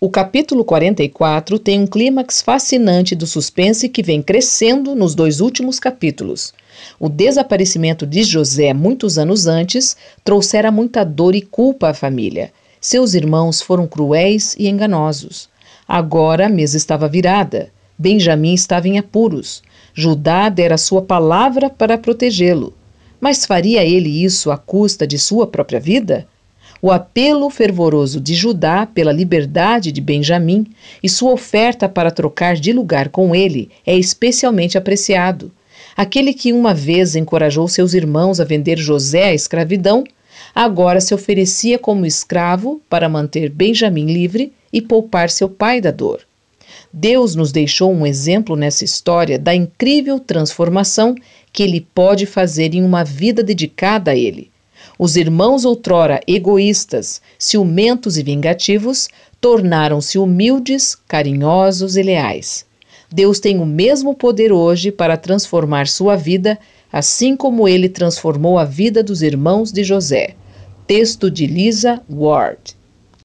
O capítulo 44 tem um clímax fascinante do suspense que vem crescendo nos 2 últimos capítulos. O desaparecimento de José muitos anos antes trouxera muita dor e culpa à família. Seus irmãos foram cruéis e enganosos. Agora a mesa estava virada. Benjamim estava em apuros. Judá dera sua palavra para protegê-lo. Mas faria ele isso à custa de sua própria vida? O apelo fervoroso de Judá pela liberdade de Benjamim e sua oferta para trocar de lugar com ele é especialmente apreciado. Aquele que uma vez encorajou seus irmãos a vender José à escravidão, agora se oferecia como escravo para manter Benjamim livre e poupar seu pai da dor. Deus nos deixou um exemplo nessa história da incrível transformação que Ele pode fazer em uma vida dedicada a Ele. Os irmãos outrora egoístas, ciumentos e vingativos, tornaram-se humildes, carinhosos e leais. Deus tem o mesmo poder hoje para transformar sua vida, assim como Ele transformou a vida dos irmãos de José. Texto de Lisa Ward.